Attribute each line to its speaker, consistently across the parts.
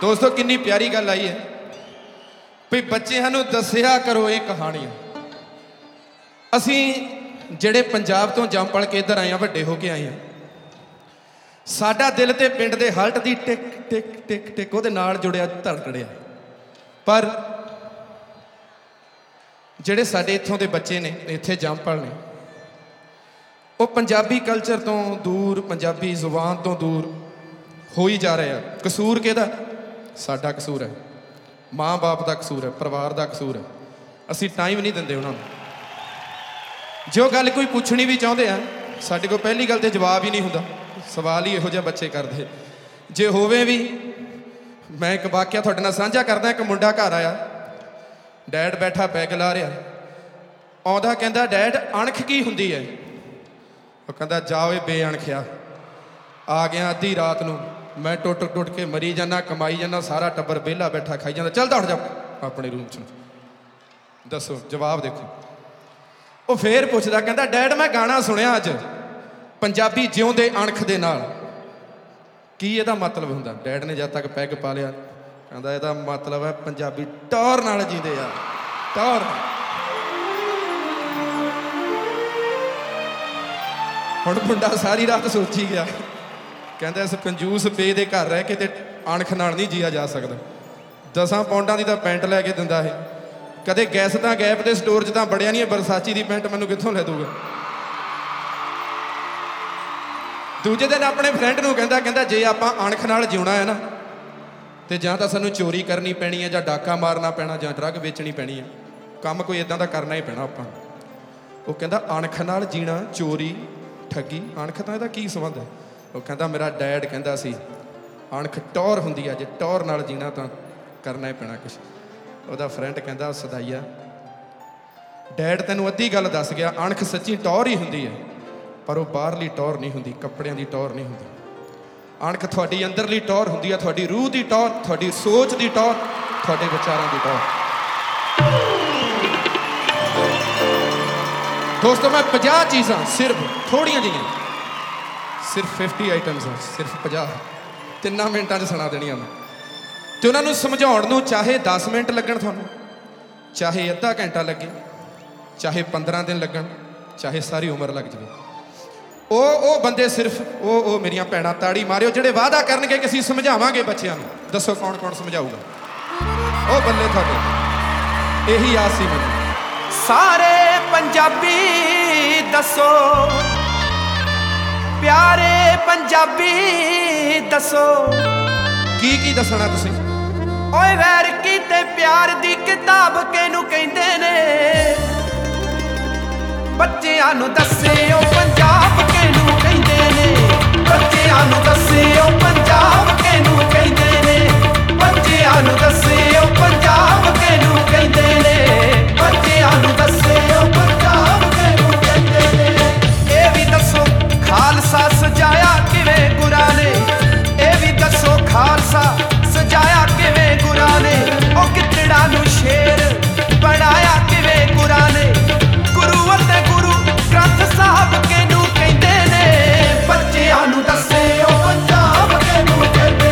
Speaker 1: दोस्तों कितनी प्यारी गल आई है भी बच्चों नूं दस्सिया करो ये कहानियां। असी ਜਿਹੜੇ पंजाब तो जम पल के इधर आए हैं, ਵੱਡੇ हो के आए हैं, साडा दिल ते पिंड दे हल्ट दी टिक टिक टिक टिक ਉਹਦੇ ਨਾਲ जुड़िया धड़कड़िया। पर ਜਿਹੜੇ ਸਾਡੇ ਇੱਥੋਂ ਦੇ ਬੱਚੇ ਨੇ ਇੱਥੇ ਜੰਮਪਲ ਨੇ ਉਹ ਪੰਜਾਬੀ ਕਲਚਰ ਤੋਂ ਦੂਰ, ਪੰਜਾਬੀ ਜ਼ੁਬਾਨ ਤੋਂ ਦੂਰ ਹੋ ਹੀ ਜਾ ਰਹੇ ਆ। ਕਸੂਰ ਕਿਹਦਾ? ਸਾਡਾ ਕਸੂਰ ਹੈ, ਮਾਂ ਬਾਪ ਦਾ ਕਸੂਰ ਹੈ, ਪਰਿਵਾਰ ਦਾ ਕਸੂਰ ਹੈ। ਅਸੀਂ ਟਾਈਮ ਨਹੀਂ ਦਿੰਦੇ ਉਹਨਾਂ ਨੂੰ। ਜੋ ਗੱਲ ਕੋਈ ਪੁੱਛਣੀ ਵੀ ਚਾਹੁੰਦੇ ਆ ਸਾਡੇ ਕੋਲ ਪਹਿਲੀ ਗੱਲ ਤੇ ਜਵਾਬ ਹੀ ਨਹੀਂ ਹੁੰਦਾ। ਸਵਾਲ ਹੀ ਇਹੋ ਜਿਹਾ ਬੱਚੇ ਕਰਦੇ। ਜੇ ਹੋਵੇ ਵੀ, ਮੈਂ ਇੱਕ ਵਾਕਿਆ ਤੁਹਾਡੇ ਨਾਲ ਸਾਂਝਾ ਕਰਦਾ। ਇੱਕ ਮੁੰਡਾ ਘਰ ਆਇਆ, ਡੈਡ ਬੈਠਾ ਪੈਗ ਲਾ ਰਿਹਾ, ਆਉਂਦਾ ਕਹਿੰਦਾ ਡੈਡ ਅਣਖ ਕੀ ਹੁੰਦੀ ਹੈ? ਉਹ ਕਹਿੰਦਾ ਜਾ ਓਏ ਬੇਅਣਖਿਆ, ਆ ਗਿਆ ਅੱਧੀ ਰਾਤ ਨੂੰ, ਮੈਂ ਟੁੱਟ ਟੁੱਟ ਕੇ ਮਰੀ ਜਾਂਦਾ, ਕਮਾਈ ਜਾਂਦਾ, ਸਾਰਾ ਟੱਬਰ ਵਿਹਲਾ ਬੈਠਾ ਖਾਈ ਜਾਂਦਾ, ਚੱਲ ਦੌੜ ਜਾ ਆਪਣੇ ਰੂਮ 'ਚ। ਦੱਸੋ ਜਵਾਬ ਦੇਖੋ। ਉਹ ਫੇਰ ਪੁੱਛਦਾ, ਕਹਿੰਦਾ ਡੈਡ ਮੈਂ ਗਾਣਾ ਸੁਣਿਆ ਅੱਜ, ਪੰਜਾਬੀ ਜਿਉਂਦੇ ਅਣਖ ਦੇ ਨਾਲ, ਕੀ ਇਹਦਾ ਮਤਲਬ ਹੁੰਦਾ? ਡੈਡ ਨੇ ਜਦ ਤੱਕ ਪੈਗ ਪਾ ਲਿਆ ਕਹਿੰਦਾ ਇਹਦਾ ਮਤਲਬ ਹੈ ਪੰਜਾਬੀ ਟੌਰ ਨਾਲ ਜੀਂਦੇ ਆ, ਟੌਰ। ਹੁਣ ਮੁੰਡਾ ਸਾਰੀ ਰਾਤ ਸੋਚੀ ਗਿਆ, ਕਹਿੰਦਾ ਇਸ ਕੰਜੂਸ ਪੇ ਦੇ ਘਰ ਰਹਿ ਕੇ ਤੇ ਅਣਖ ਨਾਲ ਨਹੀਂ ਜੀਆ ਜਾ ਸਕਦਾ। 10 ਪਾਉਂਡਾਂ ਦੀ ਤਾਂ ਪੈਂਟ ਲੈ ਕੇ ਦਿੰਦਾ ਇਹ, ਕਦੇ ਗੈਸ ਤਾਂ ਗੈਪ ਦੇ ਸਟੋਰ 'ਚ ਤਾਂ ਬੜਿਆ ਨਹੀਂ, ਵਰਸਾਚੀ ਦੀ ਪੈਂਟ ਮੈਨੂੰ ਕਿੱਥੋਂ ਲੈ ਦੂਗਾ। ਦੂਜੇ ਦਿਨ ਆਪਣੇ ਫਰੈਂਡ ਨੂੰ ਕਹਿੰਦਾ ਜੇ ਆਪਾਂ ਅਣਖ ਨਾਲ ਜਿਉਣਾ ਹੈ ਨਾ ਤੇ ਜਾਂ ਤਾਂ ਸਾਨੂੰ ਚੋਰੀ ਕਰਨੀ ਪੈਣੀ ਹੈ, ਜਾਂ ਡਾਕਾ ਮਾਰਨਾ ਪੈਣਾ, ਜਾਂ ਡਰੱਗ ਵੇਚਣੀ ਪੈਣੀ ਹੈ। ਕੰਮ ਕੋਈ ਇੱਦਾਂ ਦਾ ਕਰਨਾ ਹੀ ਪੈਣਾ ਆਪਾਂ। ਉਹ ਕਹਿੰਦਾ ਅਣਖ ਨਾਲ ਜੀਣਾ, ਚੋਰੀ, ਠੱਗੀ, ਅਣਖ ਤਾਂ ਇਹਦਾ ਕੀ ਸੰਬੰਧ ਹੈ? ਉਹ ਕਹਿੰਦਾ ਮੇਰਾ ਡੈਡ ਕਹਿੰਦਾ ਸੀ ਅਣਖ ਟੌਰ ਹੁੰਦੀ ਆ, ਜੇ ਟੌਰ ਨਾਲ ਜੀਣਾ ਤਾਂ ਕਰਨਾ ਹੀ ਪੈਣਾ ਕੁਛ। ਉਹਦਾ ਫਰੈਂਡ ਕਹਿੰਦਾ ਸਦਾਈਆ, ਡੈਡ ਤੈਨੂੰ ਅੱਧੀ ਗੱਲ ਦੱਸ ਗਿਆ, ਅਣਖ ਸੱਚੀ ਟੌਰ ਹੀ ਹੁੰਦੀ ਹੈ, ਪਰ ਉਹ ਬਾਹਰਲੀ ਟੌਰ ਨਹੀਂ ਹੁੰਦੀ, ਕੱਪੜਿਆਂ ਦੀ ਟੌਰ ਨਹੀਂ ਹੁੰਦੀ। ਅਣਖ ਤੁਹਾਡੀ ਅੰਦਰਲੀ ਟੌਰ ਹੁੰਦੀ ਹੈ, ਤੁਹਾਡੀ ਰੂਹ ਦੀ ਟੌਰ, ਤੁਹਾਡੀ ਸੋਚ ਦੀ ਟੌਰ, ਤੁਹਾਡੇ ਵਿਚਾਰਾਂ ਦੀ ਟੌਰ। ਦੋਸਤੋ ਮੈਂ 50 ਚੀਜ਼ਾਂ, ਸਿਰਫ ਥੋੜੀਆਂ ਜਿਹੀਆਂ, ਸਿਰਫ 50 ਆਈਟਮਸ ਆ, ਸਿਰਫ 50 3 ਮਿੰਟਾਂ 'ਚ ਸੁਣਾ ਦੇਣੀਆਂ ਮੈਂ। ਤੇ ਉਹਨਾਂ ਨੂੰ ਸਮਝਾਉਣ ਨੂੰ ਚਾਹੇ 10 ਮਿੰਟ ਲੱਗਣ ਤੁਹਾਨੂੰ, ਚਾਹੇ ਅੱਧਾ ਘੰਟਾ ਲੱਗੇ, ਚਾਹੇ 15 ਦਿਨ ਲੱਗਣ, ਚਾਹੇ ਸਾਰੀ ਉਮਰ ਲੱਗ ਜਾਵੇ। ਉਹ ਬੰਦੇ ਸਿਰਫ ਉਹ ਮੇਰੀਆਂ ਭੈਣਾਂ ਤਾੜੀ ਮਾਰਿਓ ਜਿਹੜੇ ਵਾਅਦਾ ਕਰਨਗੇ ਕਿ ਅਸੀਂ ਸਮਝਾਵਾਂਗੇ ਬੱਚਿਆਂ ਨੂੰ। ਦੱਸੋ ਕੌਣ ਕੌਣ ਸਮਝਾਊਗਾ? ਉਹ ਬੱਲੇ ਤੁਹਾਡੇ, ਇਹੀ ਆਸ ਸੀ ਮੈਨੂੰ।
Speaker 2: ਸਾਰੇ ਪੰਜਾਬੀ ਦੱਸੋ, ਪਿਆਰੇ ਪੰਜਾਬੀ ਦੱਸੋ,
Speaker 1: ਕੀ ਦੱਸਣਾ ਤੁਸੀਂ?
Speaker 2: ਓਏ ਵੈਰ ਕੀਤੇ ਪਿਆਰ ਦੀ ਕਿਤਾਬ ਕਿਹਨੂੰ ਕਹਿੰਦੇ ਨੇ? ਬੱਚਿਆਂ ਨੂੰ ਦੱਸਿਓ ਪੰਜਾਬ ਕਿਹਨੂੰ ਕਹਿੰਦੇ ਨੇ? ਬੱਚਿਆਂ ਨੂੰ ਦੱਸਿਓ ਪੰਜਾਬ ਕਿਹਨੂੰ ਕਹਿੰਦੇ ਨੇ? ਬੱਚਿਆਂ ਨੂੰ ਦੱਸਿਓ ਪੰਜਾਬ ਕਿਹਨੂੰ ਕਹਿੰਦੇ ਨੇ? ਬੱਚਿਆਂ ਨੂੰ ਦੱਸਿਓ ਪੰਜਾਬ ਕਿਹਨੂੰ ਕਹਿੰਦੇ ਨੇ? ਇਹ ਵੀ ਦੱਸੋ ਖਾਲਸਾ ਸਜਾਇਆ ਕਿਵੇਂ ਗੁਰਾਂ ਨੇ? ਇਹ ਵੀ ਦੱਸੋ ਖਾਲਸਾ ਸਜਾਇਆ ਕਿਵੇਂ ਗੁਰਾਂ ਨੇ? ਉਹ ਕਿੱਤੜਾ ਨੂੰ ਸ਼ੇਰ ਬਣਾਇਆ ਕਿਵੇਂ ਗੁਰਾਂ ਨੇ? ਗੁਰੂ ਅਤੇ ਗੁਰੂ ਗ੍ਰੰਥ ਸਾਹਿਬ ਕਿਹਨੂੰ ਕਹਿੰਦੇ ਨੇ? ਬੱਚਿਆਂ ਨੂੰ ਦੱਸਿਓ ਪੰਜਾਬ ਕਿਹਨੂੰ ਕਹਿੰਦੇ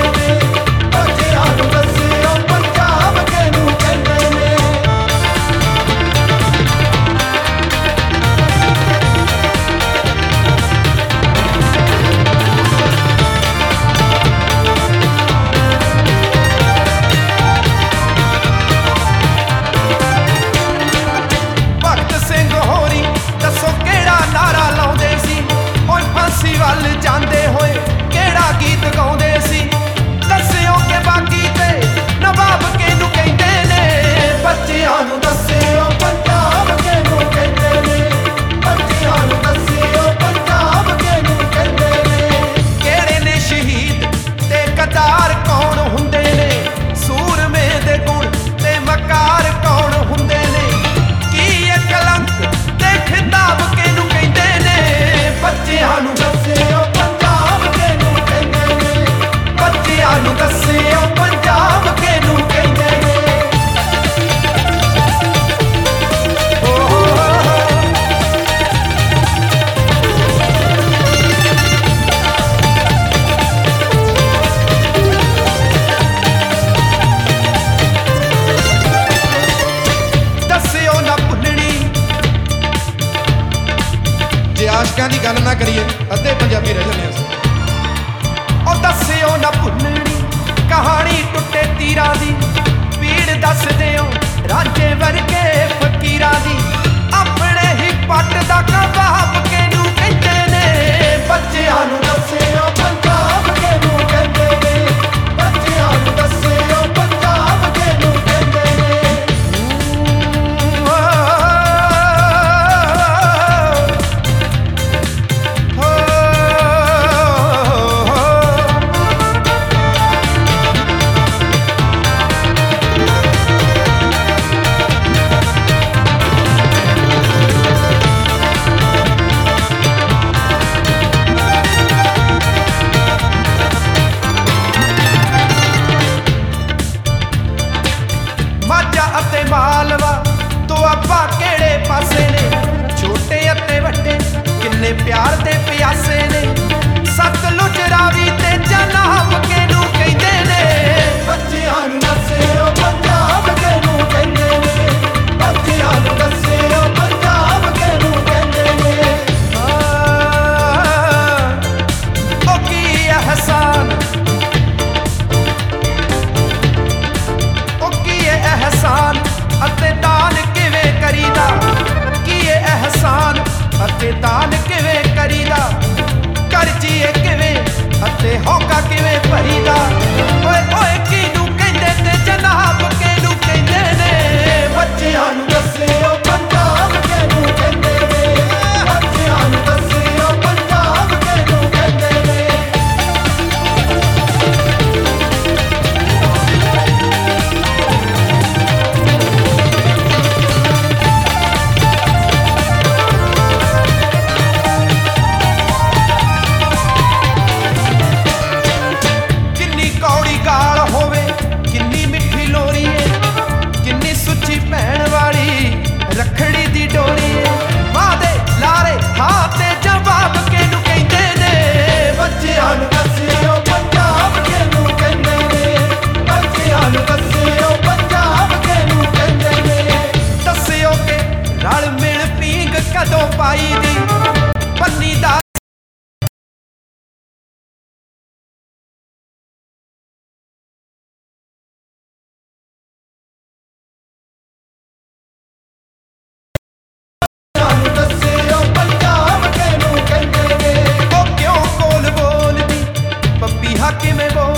Speaker 1: ਨਾ ਕਰੀਏ ਅੱਧੇ ਪੰਜਾਬੀ ਰਹਿ ਜਾਂਦੇ ਅਸੀਂ।
Speaker 2: ਉਹ ਦੱਸਿਓ ਨਾ ਭੁੱਲਣੀ ਕਹਾਣੀ ਟੁੱਟੇ ਤੀਰਾਂ ਦੀ, ਪੀੜ ਦੱਸ ਦਿਓ ਰਾਂਝੇ ਵਰਗੇ ਫਕੀਰਾਂ ਦੀ। ਆਪਣੇ ਹੀ ਪੱਟ ਦਾ ਕਬਾਬ ਕਿਹਨੂੰ ਕਹਿੰਦੇ ਨੇ, ਬੱਚਿਆਂ ਨੂੰ ਦੱਸਿਓ ਪੰਜਾਬ ਕਿਹਨੂੰ ਕਹਿੰਦੇ ਨੇ, ਬੱਚਿਆਂ ਨੂੰ ਦੱਸਿਓ ਪੰਜਾਬ ਕਿਹਨੂੰ ਕਹਿੰਦੇ ਨੇ। ਅਤੇ ਮਾਲਵਾ ਦੁਆਬਾ ਕਿਹੜੇ ਪਾਸੇ ਨੇ, ਛੋਟੇ ਅਤੇ ਵੱਡੇ ਕਿੰਨੇ ਪਿਆਰ ਦੇ ਪਿਆਸੇ ਨੇ। ਸਤਲੁਜ ਰਾਵੀ ਤੇ ਜਨਾਬ ਕਿਹਨੂੰ ਕਹਿੰਦੇ ਨੇ, ਬੱਚਿਆਂ ਨੂੰ ਦੱਸਿਓ ਪੰਜਾਬ ਕਿਹਨੂੰ ਕਹਿੰਦੇ ਨੇ, ਬੱਚਿਆਂ ਨੂੰ ਦੱਸਿਓ ਪੰਜਾਬ ਕਿਹਨੂੰ ਕਹਿੰਦੇ ਨੇ। ਉਹ ਕੀ ਅਹਿਸਾਨ, ਅਹਿਸਾਨ ਅਤੇ ਦਾਨ ਕਿਵੇਂ ਕਰੀਦਾ, ਕੀ ਇਹ ਅਹਿਸਾਨ ਅਤੇ ਦਾਨ ਕਿਵੇਂ ਕਰੀਦਾ, ਕਰਜ਼ੀਏ ਕਿਵੇਂ ਅਤੇ ਹੋਕਾ ਕਿਵੇਂ ਭਰੀਦਾ। ਓਏ ਓਏ ਕਿਹਨੂੰ ਕਹਿੰਦੇ ਤੇ ਜਨਾਬ ਕਿਹਨੂੰ ਕਹਿੰਦੇ ਨੇ, ਬੱਚਿਆਂ ਨੂੰ ਦੱਸਿਓ ਪੰਜਾਬ ਕਿਹਨੂੰ ਕਹਿੰਦੇ ਨੇ, ਬੱਚਿਆਂ ਨੂੰ ਦੱਸਿਓ ਪੰਜਾਬ ਕਿਹਨੂੰ ਕਹਿੰਦੇ ਨੇ। ਰੱਖੜੀ ਦੀ ਡੋਰੀ ਵਾਦੇ ਲਾਰੇ ਹਾਂ ਤੇ ਜਵਾਬ ਕਿਹਨੂੰ ਕਹਿੰਦੇ ਨੇ, ਬੱਚਿਆਂ ਨੂੰ ਦੱਸਿਓ ਪੰਜਾਬ ਕਿਹਨੂੰ ਕਹਿੰਦੇ ਨੇ, ਬੱਚਿਆਂ ਨੂੰ ਦੱਸਿਓ ਪੰਜਾਬ ਕਿਹਨੂੰ ਕਹਿੰਦੇ ਨੇ। ਦੱਸਿਓ ਕਿ ਰਲ ਮਿਲ ਪੀਂਗ ਕਦੋਂ ਪਾਈ ਦੀ, ਪੰਨੀ ਦਾ ਕਿਵੇਂ